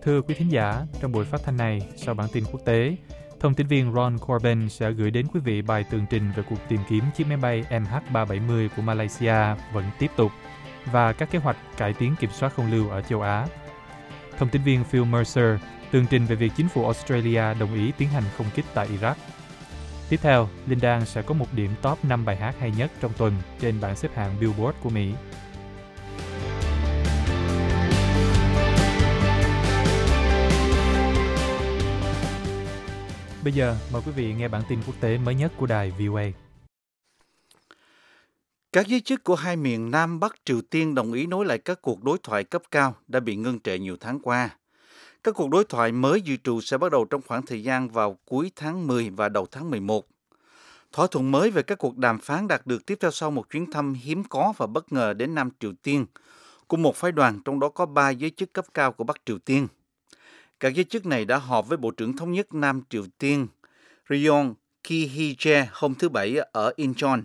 Thưa quý thính giả, trong buổi phát thanh này, sau bản tin quốc tế, thông tin viên Ron Corbin sẽ gửi đến quý vị bài tường trình về cuộc tìm kiếm chiếc máy bay MH370 của Malaysia vẫn tiếp tục và các kế hoạch cải tiến kiểm soát không lưu ở châu Á. Thông tin viên Phil Mercer tường trình về việc chính phủ Australia đồng ý tiến hành không kích tại Iraq. Tiếp theo, Linh Đan sẽ có một điểm top 5 bài hát hay nhất trong tuần trên bảng xếp hạng Billboard của Mỹ. Bây giờ, mời quý vị nghe bản tin quốc tế mới nhất của đài VOA. Các giới chức của hai miền Nam Bắc Triều Tiên đồng ý nối lại các cuộc đối thoại cấp cao đã bị ngưng trệ nhiều tháng qua. Các cuộc đối thoại mới dự trù sẽ bắt đầu trong khoảng thời gian vào cuối tháng 10 và đầu tháng 11. Thỏa thuận mới về các cuộc đàm phán đạt được tiếp theo sau một chuyến thăm hiếm có và bất ngờ đến Nam Triều Tiên của một phái đoàn trong đó có 3 giới chức cấp cao của Bắc Triều Tiên. Các giới chức này đã họp với Bộ trưởng Thống nhất Nam Triều Tiên Ryong Ki-hee hôm thứ Bảy ở Incheon.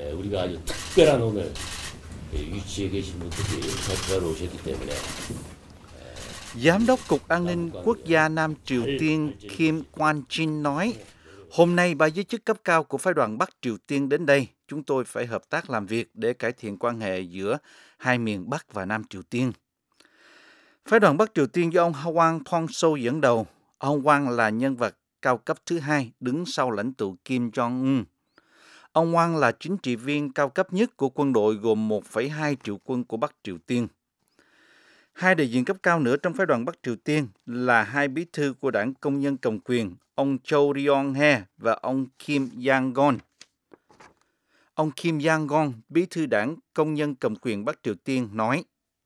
Giám đốc Cục An ninh Quốc gia Nam Triều Tiên Kim Kwon-jin nói, hôm nay 3 giới chức cấp cao của phái đoàn Bắc Triều Tiên đến đây. Chúng tôi phải hợp tác làm việc để cải thiện quan hệ giữa hai miền Bắc và Nam Triều Tiên. Phái đoàn Bắc Triều Tiên do ông Hwang Pong-so dẫn đầu. Ông Hwang là nhân vật cao cấp thứ hai đứng sau lãnh tụ Kim Jong-un. Ông Hwang là chính trị viên cao cấp nhất của quân đội gồm 1,2 triệu quân của Bắc Triều Tiên. Hai đại diện cấp cao nữa trong phái đoàn Bắc Triều Tiên là hai bí thư của đảng Công nhân Cầm quyền, ông Cho Ryong-hae và ông Kim Yang-gon. Ông Kim Yang-gon, bí thư đảng Công nhân Cầm quyền Bắc Triều Tiên nói,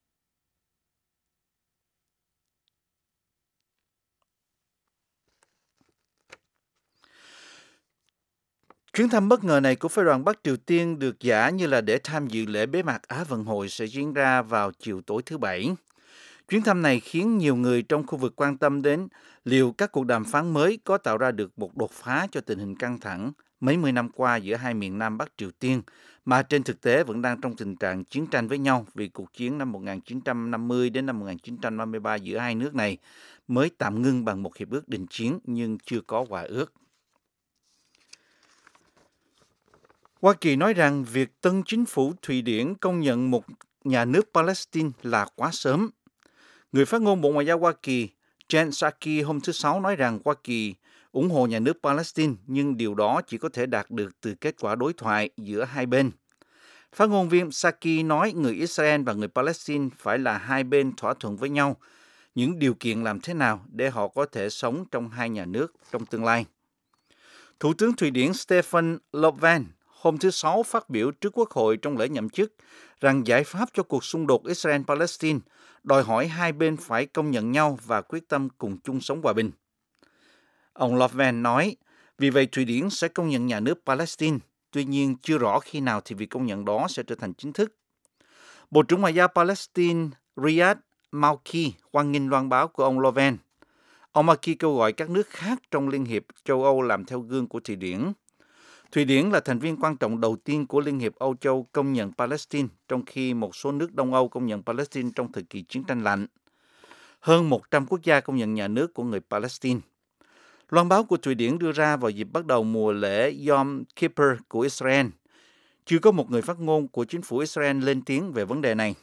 chuyến thăm bất ngờ này của phái đoàn Bắc Triều Tiên được giả như là để tham dự lễ bế mạc Á vận hội sẽ diễn ra vào chiều tối thứ Bảy. Chuyến thăm này khiến nhiều người trong khu vực quan tâm đến liệu các cuộc đàm phán mới có tạo ra được một đột phá cho tình hình căng thẳng mấy mươi năm qua giữa hai miền Nam Bắc Triều Tiên, mà trên thực tế vẫn đang trong tình trạng chiến tranh với nhau vì cuộc chiến năm 1950 đến năm 1953 giữa hai nước này mới tạm ngưng bằng một hiệp ước đình chiến nhưng chưa có hòa ước. Hoa Kỳ nói rằng việc tân chính phủ Thụy Điển công nhận một nhà nước Palestine là quá sớm. Người phát ngôn Bộ Ngoại giao Hoa Kỳ Jen Psaki hôm thứ Sáu nói rằng Hoa Kỳ ủng hộ nhà nước Palestine, nhưng điều đó chỉ có thể đạt được từ kết quả đối thoại giữa hai bên. Phát ngôn viên Psaki nói người Israel và người Palestine phải là hai bên thỏa thuận với nhau những điều kiện làm thế nào để họ có thể sống trong hai nhà nước trong tương lai. Thủ tướng Thụy Điển Stefan Löfven hôm thứ Sáu phát biểu trước Quốc hội trong lễ nhậm chức rằng giải pháp cho cuộc xung đột Israel-Palestine đòi hỏi hai bên phải công nhận nhau và quyết tâm cùng chung sống hòa bình. Ông Löfven nói, vì vậy Thụy Điển sẽ công nhận nhà nước Palestine, tuy nhiên chưa rõ khi nào thì việc công nhận đó sẽ trở thành chính thức. Bộ trưởng Ngoại giao Palestine Riyad Malki hoan nghênh loan báo của ông Löfven. Ông Malki kêu gọi các nước khác trong Liên hiệp châu Âu làm theo gương của Thụy Điển. Thụy Điển là thành viên quan trọng đầu tiên của Liên hiệp Âu Châu công nhận Palestine, trong khi một số nước Đông Âu công nhận Palestine trong thời kỳ chiến tranh lạnh. Hơn 100 quốc gia công nhận nhà nước của người Palestine. Loan báo của Thụy Điển đưa ra vào dịp bắt đầu mùa lễ Yom Kippur của Israel. Chưa có một người phát ngôn của chính phủ Israel lên tiếng về vấn đề này.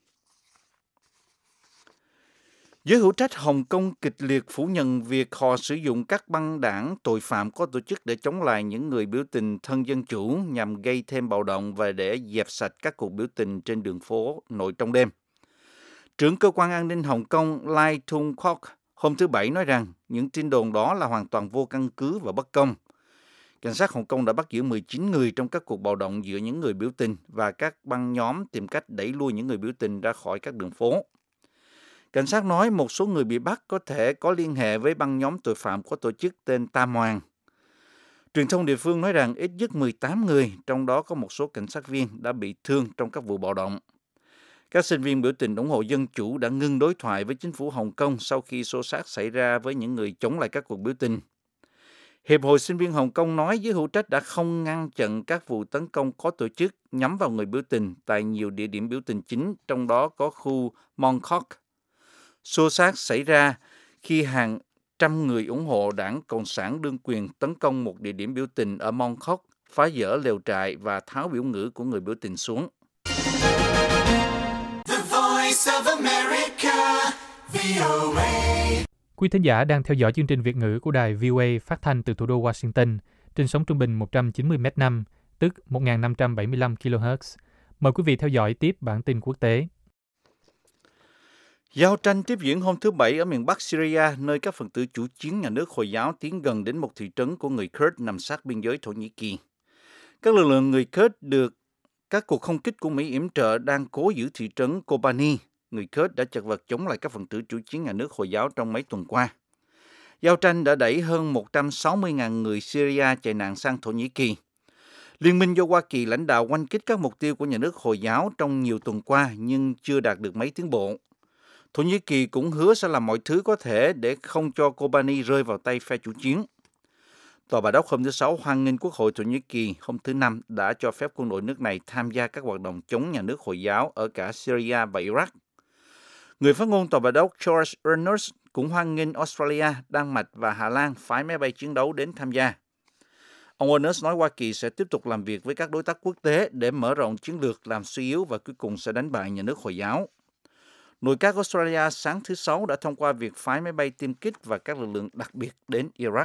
Giới hữu trách Hồng Kông kịch liệt phủ nhận việc họ sử dụng các băng đảng tội phạm có tổ chức để chống lại những người biểu tình thân dân chủ nhằm gây thêm bạo động và để dẹp sạch các cuộc biểu tình trên đường phố nội trong đêm. Trưởng cơ quan an ninh Hồng Kông Lai Tung Kwok hôm thứ Bảy nói rằng những tin đồn đó là hoàn toàn vô căn cứ và bất công. Cảnh sát Hồng Kông đã bắt giữ 19 người trong các cuộc bạo động giữa những người biểu tình và các băng nhóm tìm cách đẩy lui những người biểu tình ra khỏi các đường phố. Cảnh sát nói một số người bị bắt có thể có liên hệ với băng nhóm tội phạm có tổ chức tên Tam Hoàng. Truyền thông địa phương nói rằng ít nhất 18 người, trong đó có một số cảnh sát viên, đã bị thương trong các vụ bạo động. Các sinh viên biểu tình ủng hộ dân chủ đã ngưng đối thoại với chính phủ Hồng Kông sau khi xô xát xảy ra với những người chống lại các cuộc biểu tình. Hiệp hội Sinh viên Hồng Kông nói giới hữu trách đã không ngăn chặn các vụ tấn công có tổ chức nhắm vào người biểu tình tại nhiều địa điểm biểu tình chính, trong đó có khu Mong Kok. Xô xát xảy ra khi hàng trăm người ủng hộ đảng Cộng sản đương quyền tấn công một địa điểm biểu tình ở Mongkok, phá dỡ lều trại và tháo biểu ngữ của người biểu tình xuống. Quý thính giả đang theo dõi chương trình Việt ngữ của đài VOA phát thanh từ thủ đô Washington trên sóng trung bình 190 m5, tức 1.575 kHz. Mời quý vị theo dõi tiếp bản tin quốc tế. Giao tranh tiếp diễn hôm thứ Bảy ở miền Bắc Syria, nơi các phần tử chủ chiến nhà nước Hồi giáo tiến gần đến một thị trấn của người Kurd nằm sát biên giới Thổ Nhĩ Kỳ. Các lực lượng người Kurd được các cuộc không kích của Mỹ yểm trợ đang cố giữ thị trấn Kobani. Người Kurd đã chật vật chống lại các phần tử chủ chiến nhà nước Hồi giáo trong mấy tuần qua. Giao tranh đã đẩy hơn 160.000 người Syria chạy nạn sang Thổ Nhĩ Kỳ. Liên minh do Hoa Kỳ lãnh đạo oanh kích các mục tiêu của nhà nước Hồi giáo trong nhiều tuần qua nhưng chưa đạt được mấy tiến bộ. Thổ Nhĩ Kỳ cũng hứa sẽ làm mọi thứ có thể để không cho Kobani rơi vào tay phe chủ chiến. Tòa Bà Đốc hôm thứ Sáu hoan nghênh Quốc hội Thổ Nhĩ Kỳ hôm thứ Năm đã cho phép quân đội nước này tham gia các hoạt động chống nhà nước Hồi giáo ở cả Syria và Iraq. Người phát ngôn Tòa Bà Đốc George Ernest cũng hoan nghênh Australia, Đan Mạch và Hà Lan phái máy bay chiến đấu đến tham gia. Ông Ernest nói Hoa Kỳ sẽ tiếp tục làm việc với các đối tác quốc tế để mở rộng chiến lược làm suy yếu và cuối cùng sẽ đánh bại nhà nước Hồi giáo. Nội các Australia sáng thứ Sáu đã thông qua việc phái máy bay tiêm kích và các lực lượng đặc biệt đến Iraq.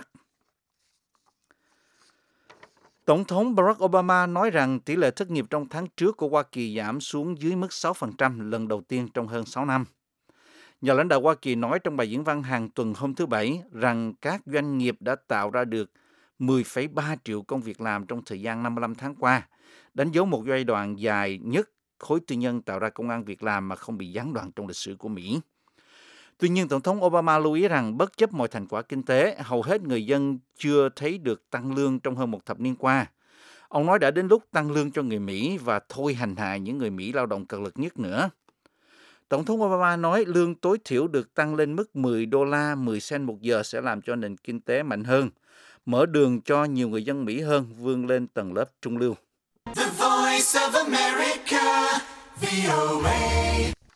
Tổng thống Barack Obama nói rằng tỷ lệ thất nghiệp trong tháng trước của Hoa Kỳ giảm xuống dưới mức 6% lần đầu tiên trong hơn 6 năm. Nhà lãnh đạo Hoa Kỳ nói trong bài diễn văn hàng tuần hôm thứ Bảy rằng các doanh nghiệp đã tạo ra được 10,3 triệu công việc làm trong thời gian 55 tháng qua, đánh dấu một giai đoạn dài nhất khối tư nhân tạo ra công ăn việc làm mà không bị gián đoạn trong lịch sử của Mỹ. Tuy nhiên, Tổng thống Obama lưu ý rằng bất chấp mọi thành quả kinh tế, hầu hết người dân chưa thấy được tăng lương trong hơn một thập niên qua. Ông nói đã đến lúc tăng lương cho người Mỹ và thôi hành hạ những người Mỹ lao động cật lực nhất nữa. Tổng thống Obama nói lương tối thiểu được tăng lên mức $10.10 một giờ sẽ làm cho nền kinh tế mạnh hơn, mở đường cho nhiều người dân Mỹ hơn vươn lên tầng lớp trung lưu. The Voice of America, VOA.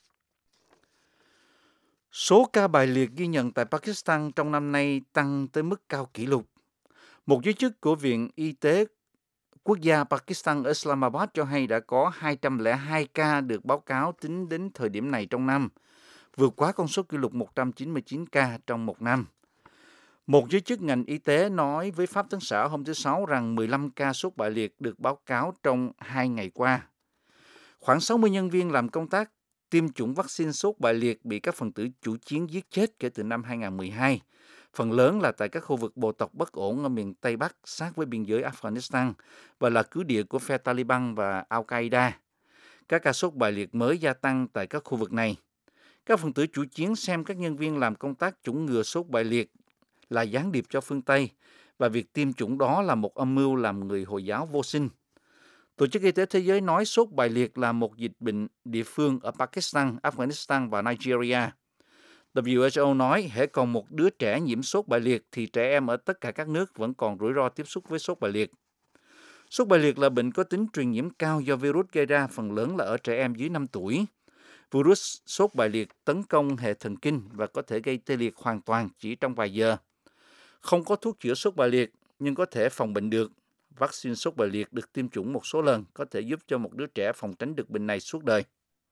Số ca bại liệt ghi nhận tại Pakistan trong năm nay tăng tới mức cao kỷ lục. Một giới chức của Viện Y tế Quốc gia Pakistan ở Islamabad cho hay đã có 202 ca được báo cáo tính đến thời điểm này trong năm, vượt quá con số kỷ lục 199 ca trong một năm. Một giới chức ngành y tế nói với Pháp Tấn xã hôm thứ Sáu rằng 15 ca sốt bại liệt được báo cáo trong 2 ngày qua. Khoảng 60 nhân viên làm công tác tiêm chủng vaccine sốt bại liệt bị các phần tử chủ chiến giết chết kể từ năm 2012. Phần lớn là tại các khu vực bộ tộc bất ổn ở miền Tây Bắc sát với biên giới Afghanistan và là cứ địa của phe Taliban và Al-Qaeda. Các ca sốt bại liệt mới gia tăng tại các khu vực này. Các phần tử chủ chiến xem các nhân viên làm công tác chủng ngừa sốt bại liệt là gián điệp cho phương Tây và việc tiêm chủng đó là một âm mưu làm người Hồi giáo vô sinh. Tổ chức Y tế Thế giới nói sốt bại liệt là một dịch bệnh địa phương ở Pakistan, Afghanistan và Nigeria. WHO nói hễ còn một đứa trẻ nhiễm sốt bại liệt thì trẻ em ở tất cả các nước vẫn còn rủi ro tiếp xúc với sốt bại liệt. Sốt bại liệt là bệnh có tính truyền nhiễm cao do virus gây ra, phần lớn là ở trẻ em dưới 5 tuổi. Virus sốt bại liệt tấn công hệ thần kinh và có thể gây tê liệt hoàn toàn chỉ trong vài giờ. Không có thuốc chữa sốt bại liệt nhưng có thể phòng bệnh được. Vaccine sốt bại liệt được tiêm chủng một số lần có thể giúp cho một đứa trẻ phòng tránh được bệnh này suốt đời.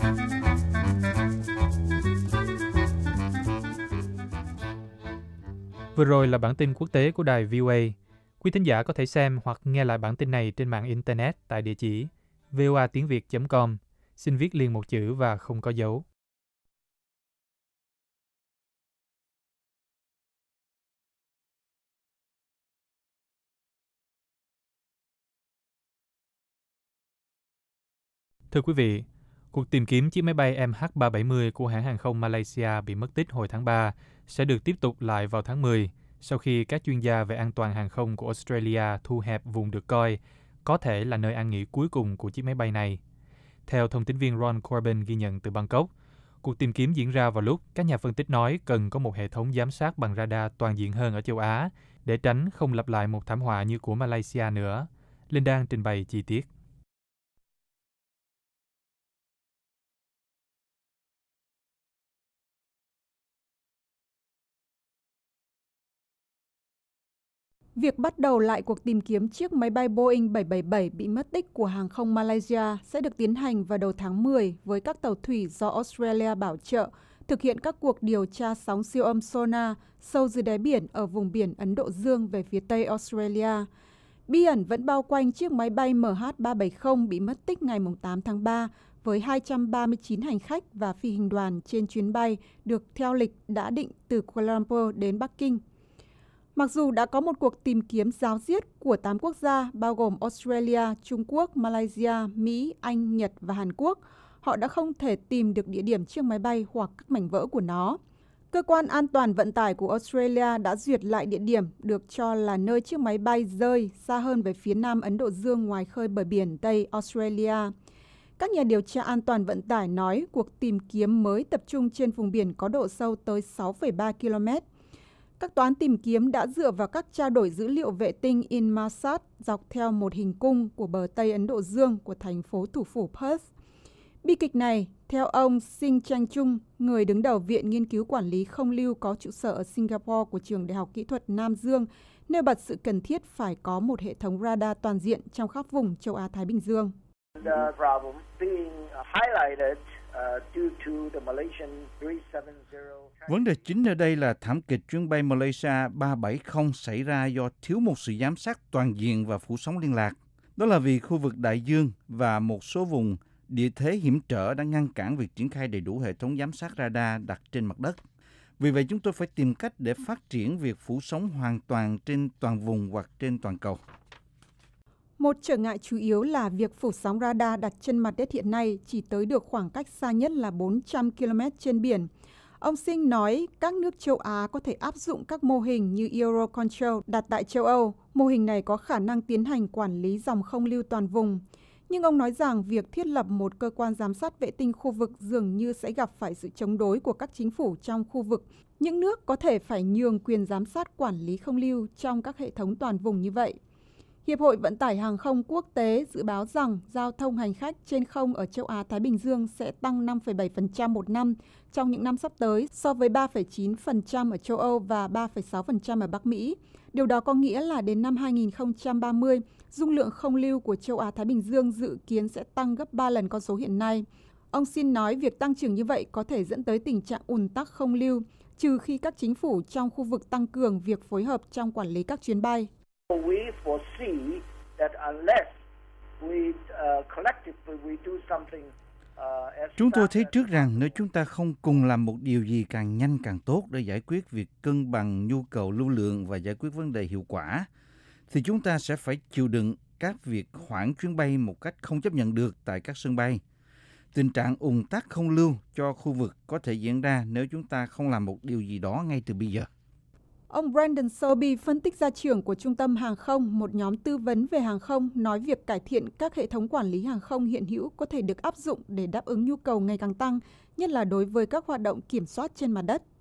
Vừa rồi là bản tin quốc tế của đài VOA. Quý thính giả có thể xem hoặc nghe lại bản tin này trên mạng Internet tại địa chỉ voatiengviet.com. Xin viết liền một chữ và không có dấu. Thưa quý vị, cuộc tìm kiếm chiếc máy bay MH370 của hãng hàng không Malaysia bị mất tích hồi tháng 3 sẽ được tiếp tục lại vào tháng 10 sau khi các chuyên gia về an toàn hàng không của Australia thu hẹp vùng được coi có thể là nơi an nghỉ cuối cùng của chiếc máy bay này. Theo thông tín viên Ron Corbin ghi nhận từ Bangkok, cuộc tìm kiếm diễn ra vào lúc các nhà phân tích nói cần có một hệ thống giám sát bằng radar toàn diện hơn ở châu Á để tránh không lặp lại một thảm họa như của Malaysia nữa. Linh Đan trình bày chi tiết. Việc bắt đầu lại cuộc tìm kiếm chiếc máy bay Boeing 777 bị mất tích của hàng không Malaysia sẽ được tiến hành vào đầu tháng 10 với các tàu thủy do Australia bảo trợ, thực hiện các cuộc điều tra sóng siêu âm sonar sâu dưới đáy biển ở vùng biển Ấn Độ Dương về phía Tây Australia. Bí ẩn vẫn bao quanh chiếc máy bay MH370 bị mất tích ngày 8 tháng 3 với 239 hành khách và phi hành đoàn trên chuyến bay được theo lịch đã định từ Kuala Lumpur đến Bắc Kinh. Mặc dù đã có một cuộc tìm kiếm ráo riết của 8 quốc gia bao gồm Australia, Trung Quốc, Malaysia, Mỹ, Anh, Nhật và Hàn Quốc, họ đã không thể tìm được địa điểm chiếc máy bay hoặc các mảnh vỡ của nó. Cơ quan an toàn vận tải của Australia đã duyệt lại địa điểm được cho là nơi chiếc máy bay rơi xa hơn về phía nam Ấn Độ Dương ngoài khơi bờ biển Tây Australia. Các nhà điều tra an toàn vận tải nói cuộc tìm kiếm mới tập trung trên vùng biển có độ sâu tới 6,3 km. Các toán tìm kiếm đã dựa vào các trao đổi dữ liệu vệ tinh Inmarsat dọc theo một hình cung của bờ Tây Ấn Độ Dương của thành phố thủ phủ Perth. Bi kịch này, theo ông Singh Chang Chung, người đứng đầu Viện Nghiên cứu Quản lý Không lưu có trụ sở ở Singapore của Trường Đại học Kỹ thuật Nam Dương, nêu bật sự cần thiết phải có một hệ thống radar toàn diện trong khắp vùng châu Á-Thái Bình Dương. Vấn đề chính ở đây là thảm kịch chuyến bay Malaysia 370 xảy ra do thiếu một sự giám sát toàn diện và phủ sóng liên lạc. Đó là vì khu vực đại dương và một số vùng địa thế hiểm trở đã ngăn cản việc triển khai đầy đủ hệ thống giám sát radar đặt trên mặt đất. Vì vậy chúng tôi phải tìm cách để phát triển việc phủ sóng hoàn toàn trên toàn vùng hoặc trên toàn cầu. Một trở ngại chủ yếu là việc phủ sóng radar đặt trên mặt đất hiện nay chỉ tới được khoảng cách xa nhất là 400 km trên biển. Ông Singh nói các nước châu Á có thể áp dụng các mô hình như Eurocontrol đặt tại châu Âu. Mô hình này có khả năng tiến hành quản lý dòng không lưu toàn vùng. Nhưng ông nói rằng việc thiết lập một cơ quan giám sát vệ tinh khu vực dường như sẽ gặp phải sự chống đối của các chính phủ trong khu vực. Những nước có thể phải nhường quyền giám sát quản lý không lưu trong các hệ thống toàn vùng như vậy. Hiệp hội Vận tải Hàng không Quốc tế dự báo rằng giao thông hành khách trên không ở châu Á-Thái Bình Dương sẽ tăng 5,7% một năm trong những năm sắp tới so với 3,9% ở châu Âu và 3,6% ở Bắc Mỹ. Điều đó có nghĩa là đến năm 2030, dung lượng không lưu của châu Á-Thái Bình Dương dự kiến sẽ tăng gấp 3 lần con số hiện nay. Ông Singh nói việc tăng trưởng như vậy có thể dẫn tới tình trạng ùn tắc không lưu, trừ khi các chính phủ trong khu vực tăng cường việc phối hợp trong quản lý các chuyến bay. Chúng tôi thấy trước rằng nếu chúng ta không cùng làm một điều gì càng nhanh càng tốt để giải quyết việc cân bằng nhu cầu lưu lượng và giải quyết vấn đề hiệu quả, thì chúng ta sẽ phải chịu đựng các việc hoãn chuyến bay một cách không chấp nhận được tại các sân bay. Tình trạng ùn tắc không lưu cho khu vực có thể diễn ra nếu chúng ta không làm một điều gì đó ngay từ bây giờ. Ông Brandon Sobey, phân tích gia trưởng của Trung tâm Hàng không, một nhóm tư vấn về hàng không, nói việc cải thiện các hệ thống quản lý hàng không hiện hữu có thể được áp dụng để đáp ứng nhu cầu ngày càng tăng, nhất là đối với các hoạt động kiểm soát trên mặt đất.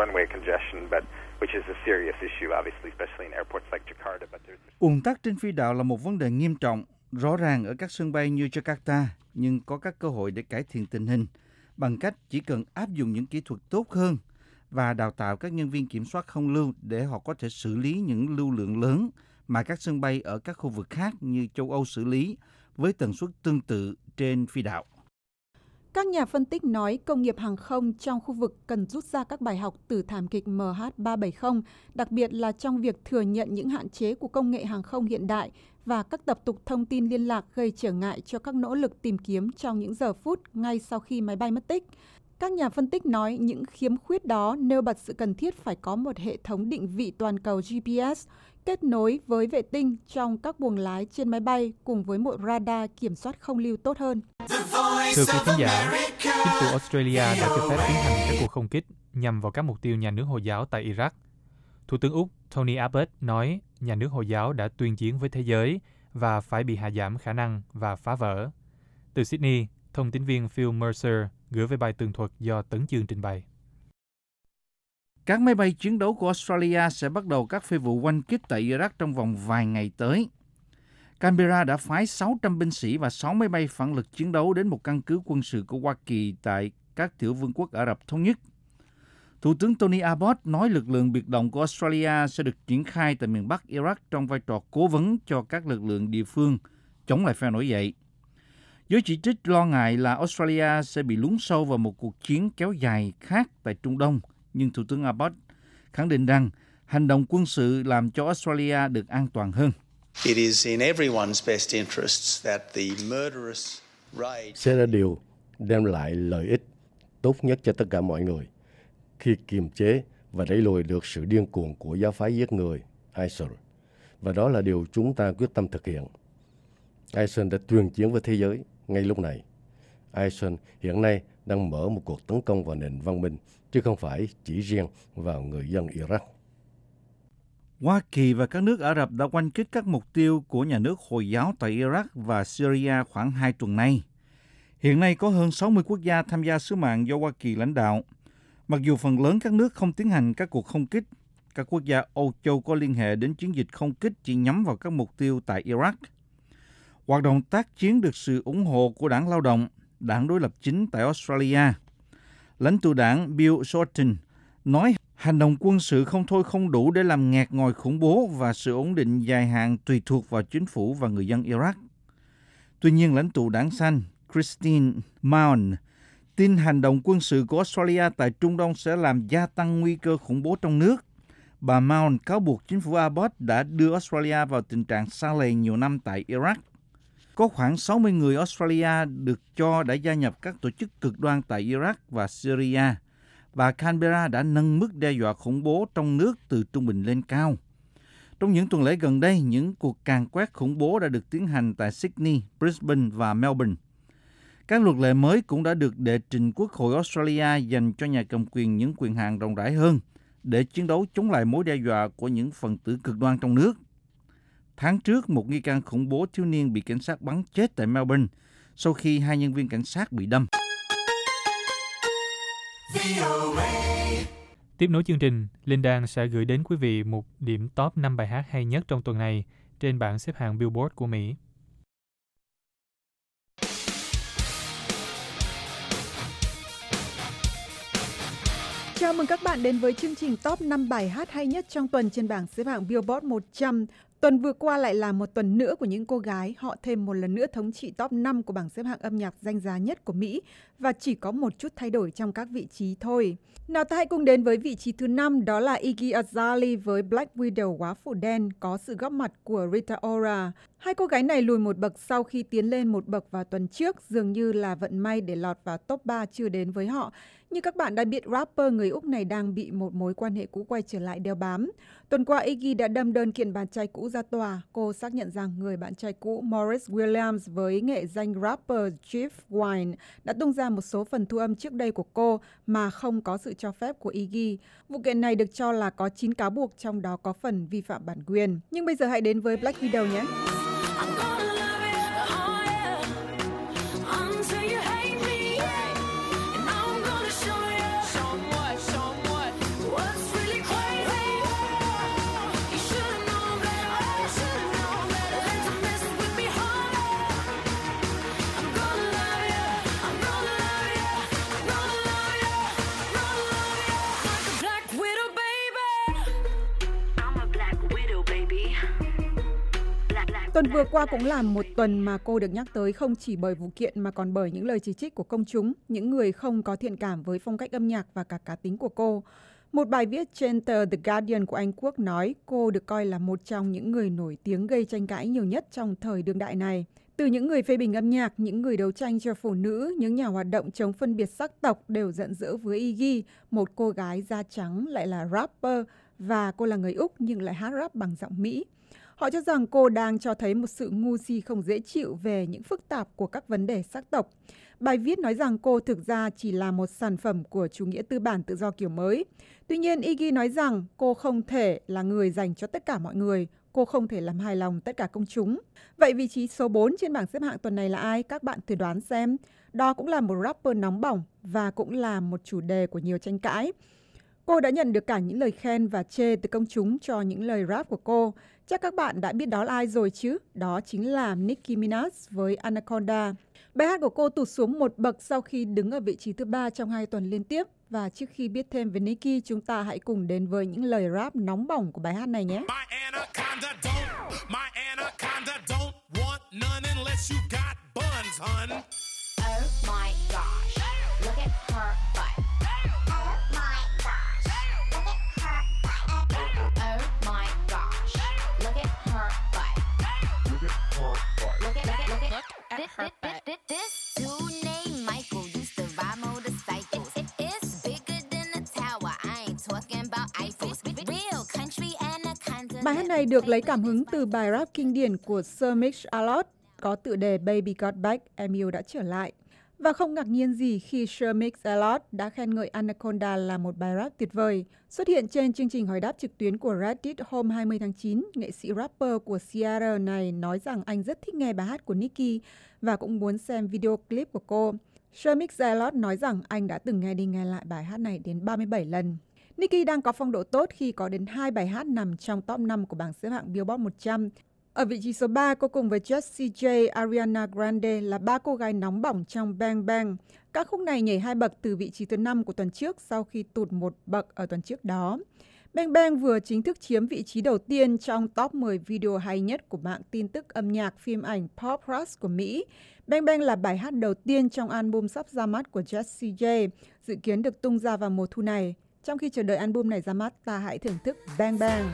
Ùn tắc trên phi đạo là một vấn đề nghiêm trọng, rõ ràng ở các sân bay như Jakarta, nhưng có các cơ hội để cải thiện tình hình bằng cách chỉ cần áp dụng những kỹ thuật tốt hơn và đào tạo các nhân viên kiểm soát không lưu để họ có thể xử lý những lưu lượng lớn mà các sân bay ở các khu vực khác như châu Âu xử lý với tần suất tương tự trên phi đạo. Các nhà phân tích nói công nghiệp hàng không trong khu vực cần rút ra các bài học từ thảm kịch MH370, đặc biệt là trong việc thừa nhận những hạn chế của công nghệ hàng không hiện đại và các tập tục thông tin liên lạc gây trở ngại cho các nỗ lực tìm kiếm trong những giờ phút ngay sau khi máy bay mất tích. Các nhà phân tích nói những khiếm khuyết đó nêu bật sự cần thiết phải có một hệ thống định vị toàn cầu GPS kết nối với vệ tinh trong các buồng lái trên máy bay cùng với một radar kiểm soát không lưu tốt hơn. Thưa quý khán giả, chính phủ Australia đã cho phép tiến hành các cuộc không kích nhằm vào các mục tiêu nhà nước Hồi giáo tại Iraq. Thủ tướng Úc Tony Abbott nói nhà nước Hồi giáo đã tuyên chiến với thế giới và phải bị hạ giảm khả năng và phá vỡ. Từ Sydney, thông tín viên Phil Mercer gửi về bài tường thuật do Tấn Chương trình bày. Các máy bay chiến đấu của Australia sẽ bắt đầu các phi vụ oanh kích tại Iraq trong vòng vài ngày tới. Canberra đã phái 600 binh sĩ và 6 máy bay phản lực chiến đấu đến một căn cứ quân sự của Hoa Kỳ tại các tiểu vương quốc Ả Rập Thống Nhất. Thủ tướng Tony Abbott nói lực lượng biệt động của Australia sẽ được triển khai tại miền Bắc Iraq trong vai trò cố vấn cho các lực lượng địa phương chống lại phe nổi dậy. Giới chỉ trích lo ngại là Australia sẽ bị lún sâu vào một cuộc chiến kéo dài khác tại Trung Đông, nhưng Thủ tướng Abbott khẳng định rằng hành động quân sự làm cho Australia được an toàn hơn. Sẽ là điều đem lại lợi ích tốt nhất cho tất cả mọi người khi kiềm chế và đẩy lùi được sự điên cuồng của giáo phái giết người ISIL. Và đó là điều chúng ta quyết tâm thực hiện. ISIL đã tuyên chiến với thế giới ngay lúc này. ISIL hiện nay đang mở một cuộc tấn công vào nền văn minh, chứ không phải chỉ riêng vào người dân Iraq. Hoa Kỳ và các nước Ả Rập đã oanh kích các mục tiêu của nhà nước Hồi giáo tại Iraq và Syria khoảng 2 tuần nay. Hiện nay có hơn 60 quốc gia tham gia sứ mạng do Hoa Kỳ lãnh đạo. Mặc dù phần lớn các nước không tiến hành các cuộc không kích, các quốc gia Âu Châu có liên hệ đến chiến dịch không kích chỉ nhắm vào các mục tiêu tại Iraq. Hoạt động tác chiến được sự ủng hộ của Đảng Lao động, đảng đối lập chính tại Australia. Lãnh tụ đảng Bill Shorten nói hành động quân sự không thôi không đủ để làm nghẹt ngòi khủng bố và sự ổn định dài hạn tùy thuộc vào chính phủ và người dân Iraq. Tuy nhiên, lãnh tụ đảng xanh Christine Maugham tin hành động quân sự của Australia tại Trung Đông sẽ làm gia tăng nguy cơ khủng bố trong nước. Bà Maugham cáo buộc chính phủ Abbott đã đưa Australia vào tình trạng sa lầy nhiều năm tại Iraq. Có khoảng 60 người Australia được cho đã gia nhập các tổ chức cực đoan tại Iraq và Syria, và Canberra đã nâng mức đe dọa khủng bố trong nước từ trung bình lên cao. Trong những tuần lễ gần đây, những cuộc càn quét khủng bố đã được tiến hành tại Sydney, Brisbane và Melbourne. Các luật lệ mới cũng đã được đệ trình Quốc hội Australia dành cho nhà cầm quyền những quyền hạn rộng rãi hơn để chiến đấu chống lại mối đe dọa của những phần tử cực đoan trong nước. Tháng trước, một nghi can khủng bố thiếu niên bị cảnh sát bắn chết tại Melbourne sau khi 2 nhân viên cảnh sát bị đâm. Tiếp nối chương trình, Linh Đan sẽ gửi đến quý vị một điểm top 5 bài hát hay nhất trong tuần này trên bảng xếp hạng Billboard của Mỹ. Chào mừng các bạn đến với chương trình top 5 bài hát hay nhất trong tuần trên bảng xếp hạng Billboard 100. Tuần vừa qua lại là một tuần nữa của những cô gái. Họ thêm một lần nữa thống trị top 5 của bảng xếp hạng âm nhạc danh giá nhất của Mỹ và chỉ có một chút thay đổi trong các vị trí thôi. Nào ta hãy cùng đến với vị trí thứ 5, đó là Iggy Azalea với Black Widow Quá Phủ Đen có sự góp mặt của Rita Ora. Hai cô gái này lùi một bậc sau khi tiến lên một bậc vào tuần trước, dường như là vận may để lọt vào top 3 chưa đến với họ. Như các bạn đã biết, rapper người Úc này đang bị một mối quan hệ cũ quay trở lại đeo bám. Tuần qua, Iggy đã đâm đơn kiện bạn trai cũ ra tòa. Cô xác nhận rằng người bạn trai cũ Maurice Williams với nghệ danh rapper Chief Wine đã tung ra một số phần thu âm trước đây của cô mà không có sự cho phép của Iggy. Vụ kiện này được cho là có 9 cáo buộc, trong đó có phần vi phạm bản quyền. Nhưng bây giờ hãy đến với Black Widow nhé. Tuần vừa qua cũng là một tuần mà cô được nhắc tới không chỉ bởi vụ kiện mà còn bởi những lời chỉ trích của công chúng, những người không có thiện cảm với phong cách âm nhạc và cả cá tính của cô. Một bài viết trên tờ The Guardian của Anh Quốc nói cô được coi là một trong những người nổi tiếng gây tranh cãi nhiều nhất trong thời đương đại này. Từ những người phê bình âm nhạc, những người đấu tranh cho phụ nữ, những nhà hoạt động chống phân biệt sắc tộc đều giận dữ với Iggy, một cô gái da trắng lại là rapper và cô là người Úc nhưng lại hát rap bằng giọng Mỹ. Họ cho rằng cô đang cho thấy một sự ngu si không dễ chịu về những phức tạp của các vấn đề sắc tộc. Bài viết nói rằng cô thực ra chỉ là một sản phẩm của chủ nghĩa tư bản tự do kiểu mới. Tuy nhiên, Iggy nói rằng cô không thể là người dành cho tất cả mọi người. Cô không thể làm hài lòng tất cả công chúng. Vậy vị trí số 4 trên bảng xếp hạng tuần này là ai? Các bạn thử đoán xem. Đó cũng là một rapper nóng bỏng và cũng là một chủ đề của nhiều tranh cãi. Cô đã nhận được cả những lời khen và chê từ công chúng cho những lời rap của cô. Chắc các bạn đã biết đó là ai rồi chứ? Đó chính là Nicki Minaj với Anaconda. Bài hát của cô tụt xuống một bậc sau khi đứng ở vị trí thứ 3 trong 2 tuần liên tiếp. Và trước khi biết thêm về Nicki, chúng ta hãy cùng đến với những lời rap nóng bỏng của bài hát này nhé. Bài hát này được lấy cảm hứng từ bài rap kinh điển của Sir Mix-a-Lot có tựa đề Baby Got Back, em yêu đã trở lại. Và không ngạc nhiên gì khi Sir Mix-a-Lot đã khen ngợi Anaconda là một bài rap tuyệt vời. Xuất hiện trên chương trình hỏi đáp trực tuyến của Reddit hôm 20 tháng 9, nghệ sĩ rapper của Seattle này nói rằng anh rất thích nghe bài hát của Nicki và cũng muốn xem video clip của cô. Sir Mix-a-Lot nói rằng anh đã từng nghe đi nghe lại bài hát này đến 37 lần. Nicki đang có phong độ tốt khi có đến 2 bài hát nằm trong top 5 của bảng xếp hạng Billboard 100. Ở vị trí số 3, cô cùng với Jessie J, Ariana Grande là 3 cô gái nóng bỏng trong Bang Bang. Các khúc này nhảy 2 bậc từ vị trí thứ 5 của tuần trước sau khi tụt 1 bậc ở tuần trước đó. Bang Bang vừa chính thức chiếm vị trí đầu tiên trong top 10 video hay nhất của mạng tin tức âm nhạc phim ảnh Pop Plus của Mỹ. Bang Bang là bài hát đầu tiên trong album sắp ra mắt của Jessie J, dự kiến được tung ra vào mùa thu này. Trong khi chờ đợi album này ra mắt, ta hãy thưởng thức Bang Bang.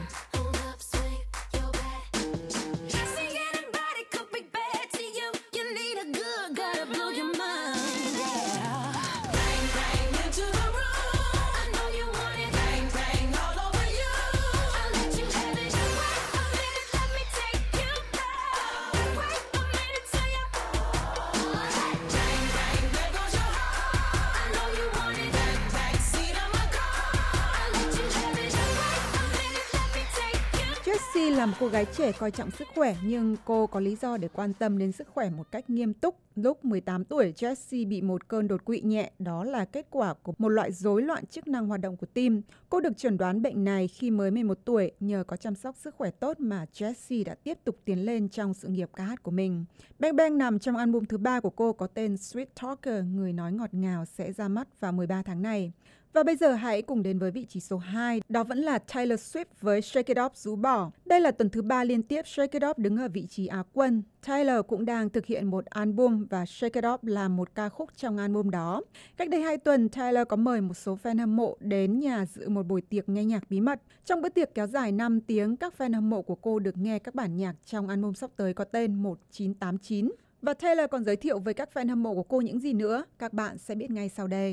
Jessie là một cô gái trẻ coi trọng sức khỏe, nhưng cô có lý do để quan tâm đến sức khỏe một cách nghiêm túc. Lúc 18 tuổi, Jessie bị một cơn đột quỵ nhẹ, đó là kết quả của một loại rối loạn chức năng hoạt động của tim. Cô được chẩn đoán bệnh này khi mới 11 tuổi, nhờ có chăm sóc sức khỏe tốt mà Jessie đã tiếp tục tiến lên trong sự nghiệp ca hát của mình. Bang Bang nằm trong album thứ 3 của cô có tên Sweet Talker, người nói ngọt ngào, sẽ ra mắt vào 13 tháng này. Và bây giờ hãy cùng đến với vị trí số 2, đó vẫn là Taylor Swift với Shake It Off rũ bỏ. Đây là tuần thứ 3 liên tiếp Shake It Off đứng ở vị trí Á quân. Taylor cũng đang thực hiện một album và Shake It Off là một ca khúc trong album đó. Cách đây 2 tuần, Taylor có mời một số fan hâm mộ đến nhà dự một buổi tiệc nghe nhạc bí mật. Trong bữa tiệc kéo dài 5 tiếng, các fan hâm mộ của cô được nghe các bản nhạc trong album sắp tới có tên 1989. Và Taylor còn giới thiệu với các fan hâm mộ của cô những gì nữa, các bạn sẽ biết ngay sau đây.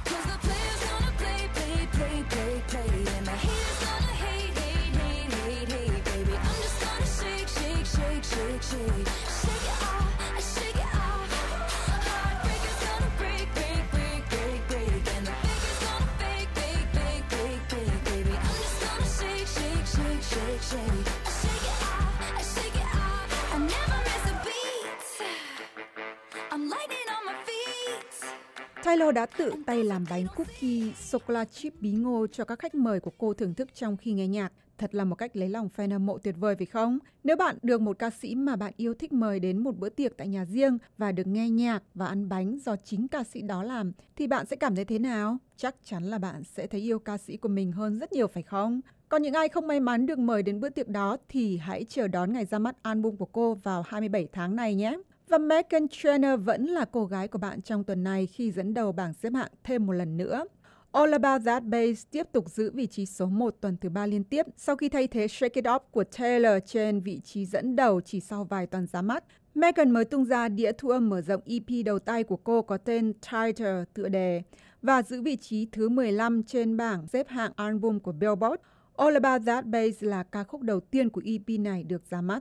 Taylor đã tự tay làm bánh cookie sô-cô-la chip bí ngô cho các khách mời của cô thưởng thức trong khi nghe nhạc. Thật là một cách lấy lòng fan hâm mộ tuyệt vời phải không? Nếu bạn được một ca sĩ mà bạn yêu thích mời đến một bữa tiệc tại nhà riêng và được nghe nhạc và ăn bánh do chính ca sĩ đó làm, thì bạn sẽ cảm thấy thế nào? Chắc chắn là bạn sẽ thấy yêu ca sĩ của mình hơn rất nhiều phải không? Còn những ai không may mắn được mời đến bữa tiệc đó thì hãy chờ đón ngày ra mắt album của cô vào 27 tháng này nhé. Và Meghan Trainor vẫn là cô gái của bạn trong tuần này khi dẫn đầu bảng xếp hạng thêm một lần nữa. All About That Bass tiếp tục giữ vị trí số 1 tuần thứ 3 liên tiếp sau khi thay thế Shake It Off của Taylor trên vị trí dẫn đầu chỉ sau vài tuần ra mắt. Meghan mới tung ra đĩa thu âm mở rộng EP đầu tay của cô có tên Tighter tựa đề và giữ vị trí thứ 15 trên bảng xếp hạng album của Billboard. All About That Bass là ca khúc đầu tiên của EP này được ra mắt.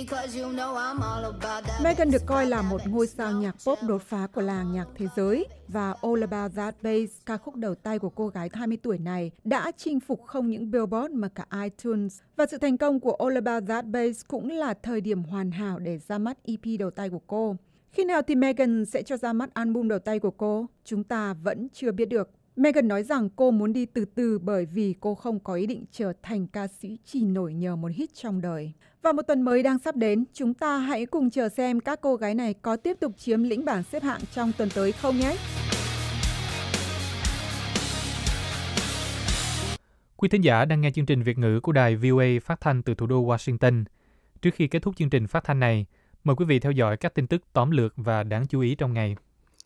Megan được coi là một ngôi sao nhạc pop đột phá của làng nhạc thế giới và All About That Bass, ca khúc đầu tay của cô gái 20 tuổi này, đã chinh phục không những Billboard mà cả iTunes. Và sự thành công của All About That Bass cũng là thời điểm hoàn hảo để ra mắt EP đầu tay của cô. Khi nào thì Megan sẽ cho ra mắt album đầu tay của cô? Chúng ta vẫn chưa biết được. Megan nói rằng cô muốn đi từ từ bởi vì cô không có ý định trở thành ca sĩ chỉ nổi nhờ một hit trong đời. Và một tuần mới đang sắp đến, chúng ta hãy cùng chờ xem các cô gái này có tiếp tục chiếm lĩnh bảng xếp hạng trong tuần tới không nhé. Quý thính giả đang nghe chương trình Việt ngữ của đài VOA phát thanh từ thủ đô Washington. Trước khi kết thúc chương trình phát thanh này, mời quý vị theo dõi các tin tức tóm lược và đáng chú ý trong ngày.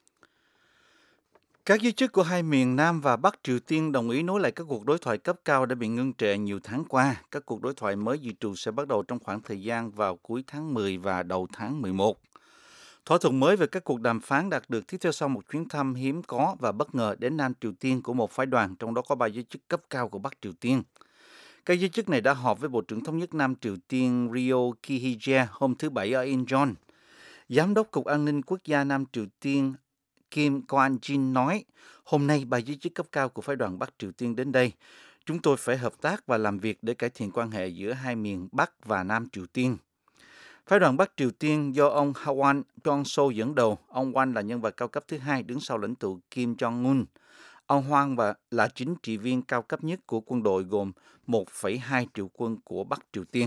Các giới chức của hai miền Nam và Bắc Triều Tiên đồng ý nối lại các cuộc đối thoại cấp cao đã bị ngưng trệ nhiều tháng qua. Các cuộc đối thoại mới dự trù sẽ bắt đầu trong khoảng thời gian vào cuối tháng 10 và đầu tháng 11. Thỏa thuận mới về các cuộc đàm phán đạt được tiếp theo sau một chuyến thăm hiếm có và bất ngờ đến Nam Triều Tiên của một phái đoàn, trong đó có 3 giới chức cấp cao của Bắc Triều Tiên. Các giới chức này đã họp với Bộ trưởng Thống nhất Nam Triều Tiên Ryo Ki-hye hôm thứ Bảy ở Incheon. Giám đốc Cục An ninh Quốc gia Nam Triều Tiên Kim Kwon-jin nói, hôm nay 3 giới chức cấp cao của phái đoàn Bắc Triều Tiên đến đây. Chúng tôi phải hợp tác và làm việc để cải thiện quan hệ giữa hai miền Bắc và Nam Triều Tiên. Phái đoàn Bắc Triều Tiên do ông Hwang Kyung-so dẫn đầu. Ông Hwang là nhân vật cao cấp thứ hai đứng sau lãnh tụ Kim Jong-un. Ông Hwang là chính trị viên cao cấp nhất của quân đội gồm 1,2 triệu quân của Bắc Triều Tiên.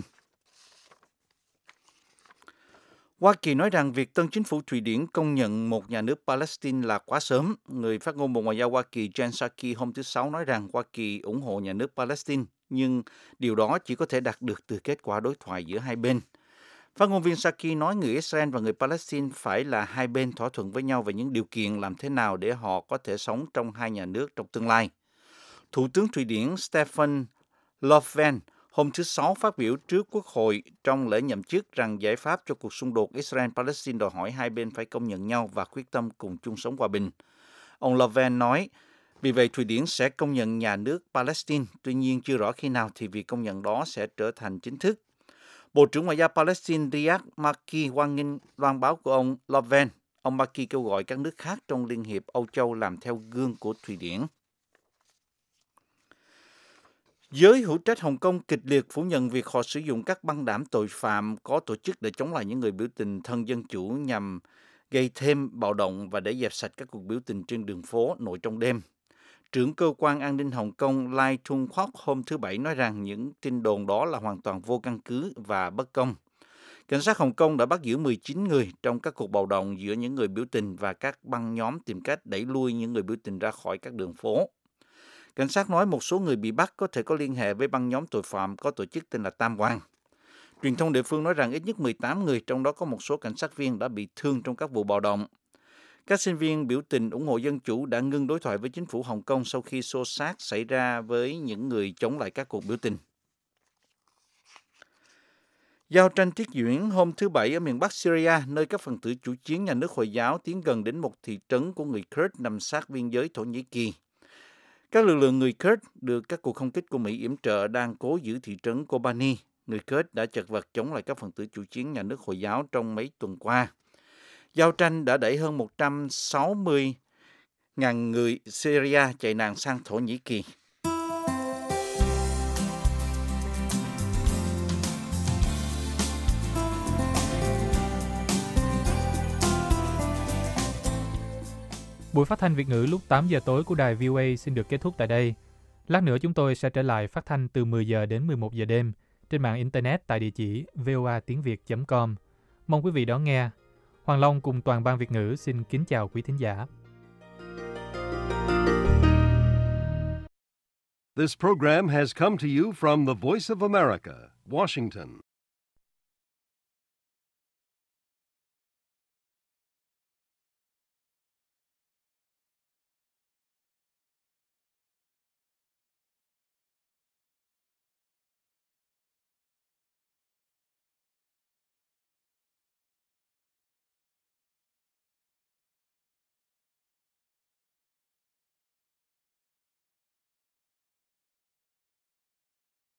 Hoa Kỳ nói rằng việc tân chính phủ Thụy Điển công nhận một nhà nước Palestine là quá sớm. Người phát ngôn Bộ Ngoại giao Hoa Kỳ Jen Psaki hôm thứ Sáu nói rằng Hoa Kỳ ủng hộ nhà nước Palestine, nhưng điều đó chỉ có thể đạt được từ kết quả đối thoại giữa hai bên. Phát ngôn viên Psaki nói người Israel và người Palestine phải là hai bên thỏa thuận với nhau về những điều kiện làm thế nào để họ có thể sống trong hai nhà nước trong tương lai. Thủ tướng Thụy Điển Stefan Löfven hôm thứ Sáu phát biểu trước Quốc hội trong lễ nhậm chức rằng giải pháp cho cuộc xung đột Israel-Palestine đòi hỏi hai bên phải công nhận nhau và quyết tâm cùng chung sống hòa bình. Ông Löfven nói, vì vậy Thụy Điển sẽ công nhận nhà nước Palestine, tuy nhiên chưa rõ khi nào thì việc công nhận đó sẽ trở thành chính thức. Bộ trưởng Ngoại giao Palestine Riyad Maliki hoan nghênh loan báo của ông Löfven. Ông Maliki kêu gọi các nước khác trong Liên hiệp Âu Châu làm theo gương của Thụy Điển. Giới hữu trách Hồng Kông kịch liệt phủ nhận việc họ sử dụng các băng đảng tội phạm có tổ chức để chống lại những người biểu tình thân dân chủ nhằm gây thêm bạo động và để dẹp sạch các cuộc biểu tình trên đường phố nội trong đêm. Trưởng cơ quan an ninh Hồng Kông Lai Thung Khoc hôm thứ Bảy nói rằng những tin đồn đó là hoàn toàn vô căn cứ và bất công. Cảnh sát Hồng Kông đã bắt giữ 19 người trong các cuộc bạo động giữa những người biểu tình và các băng nhóm tìm cách đẩy lui những người biểu tình ra khỏi các đường phố. Cảnh sát nói một số người bị bắt có thể có liên hệ với băng nhóm tội phạm có tổ chức tên là Tam Quan. Truyền thông địa phương nói rằng ít nhất 18 người, trong đó có một số cảnh sát viên đã bị thương trong các vụ bạo động. Các sinh viên biểu tình ủng hộ dân chủ đã ngưng đối thoại với chính phủ Hồng Kông sau khi xô xát xảy ra với những người chống lại các cuộc biểu tình. Giao tranh tiếp diễn hôm thứ Bảy ở miền Bắc Syria, nơi các phần tử chủ chiến nhà nước Hồi giáo tiến gần đến một thị trấn của người Kurd nằm sát biên giới Thổ Nhĩ Kỳ. Các lực lượng người Kurd được các cuộc không kích của Mỹ yểm trợ đang cố giữ thị trấn Kobani. Người Kurd đã chật vật chống lại các phần tử chủ chiến nhà nước Hồi giáo trong mấy tuần qua. Giao tranh đã đẩy hơn 160.000 người Syria chạy nạn sang Thổ Nhĩ Kỳ. Buổi phát thanh Việt ngữ lúc 8 giờ tối của đài VOA xin được kết thúc tại đây. Lát nữa chúng tôi sẽ trở lại phát thanh từ 10 giờ đến 11 giờ đêm trên mạng Internet tại địa chỉ voatiengviet.com. Mong quý vị đón nghe. Hoàng Long cùng toàn ban Việt ngữ xin kính chào quý thính giả. This program has come to you from the Voice of America, Washington.